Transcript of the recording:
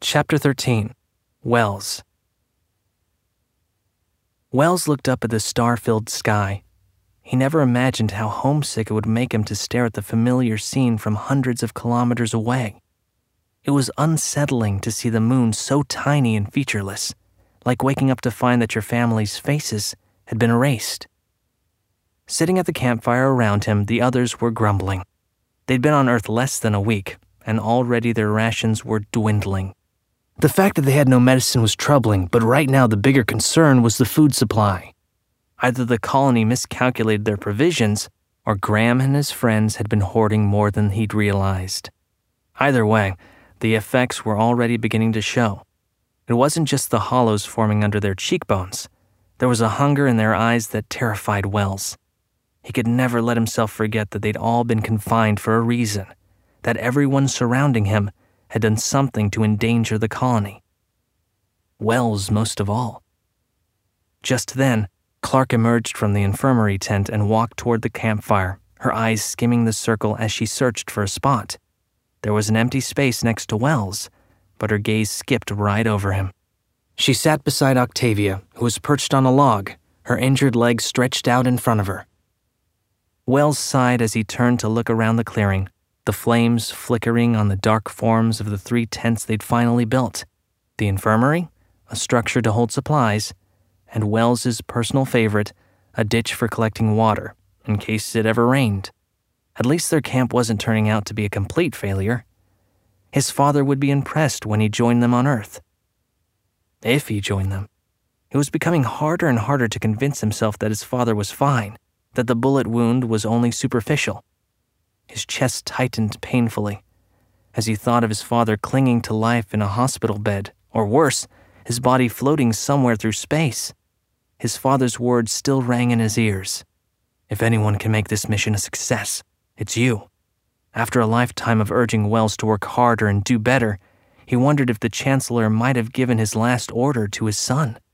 Chapter 13. Wells. Wells looked up at the star-filled sky. He never imagined how homesick it would make him to stare at the familiar scene from hundreds of kilometers away. It was unsettling to see the moon so tiny and featureless, like waking up to find that your family's faces had been erased. Sitting at the campfire around him, the others were grumbling. They'd been on Earth less than a week, and already their rations were dwindling. The fact that they had no medicine was troubling, but right now the bigger concern was the food supply. Either the colony miscalculated their provisions, or Graham and his friends had been hoarding more than he'd realized. Either way, the effects were already beginning to show. It wasn't just the hollows forming under their cheekbones. There was a hunger in their eyes that terrified Wells. He could never let himself forget that they'd all been confined for a reason, that everyone surrounding him had done something to endanger the colony. Wells most of all. Just then, Clark emerged from the infirmary tent and walked toward the campfire, her eyes skimming the circle as she searched for a spot. There was an empty space next to Wells, but her gaze skipped right over him. She sat beside Octavia, who was perched on a log, her injured leg stretched out in front of her. Wells sighed as he turned to look around the clearing, the flames flickering on the dark forms of the 3 tents they'd finally built. The infirmary, a structure to hold supplies, and Wells's personal favorite, a ditch for collecting water, in case it ever rained. At least their camp wasn't turning out to be a complete failure. His father would be impressed when he joined them on Earth. If he joined them. It was becoming harder and harder to convince himself that his father was fine, that the bullet wound was only superficial. His chest tightened painfully as he thought of his father clinging to life in a hospital bed, or worse, his body floating somewhere through space. His father's words still rang in his ears. If anyone can make this mission a success, it's you. After a lifetime of urging Wells to work harder and do better, he wondered if the Chancellor might have given his last order to his son.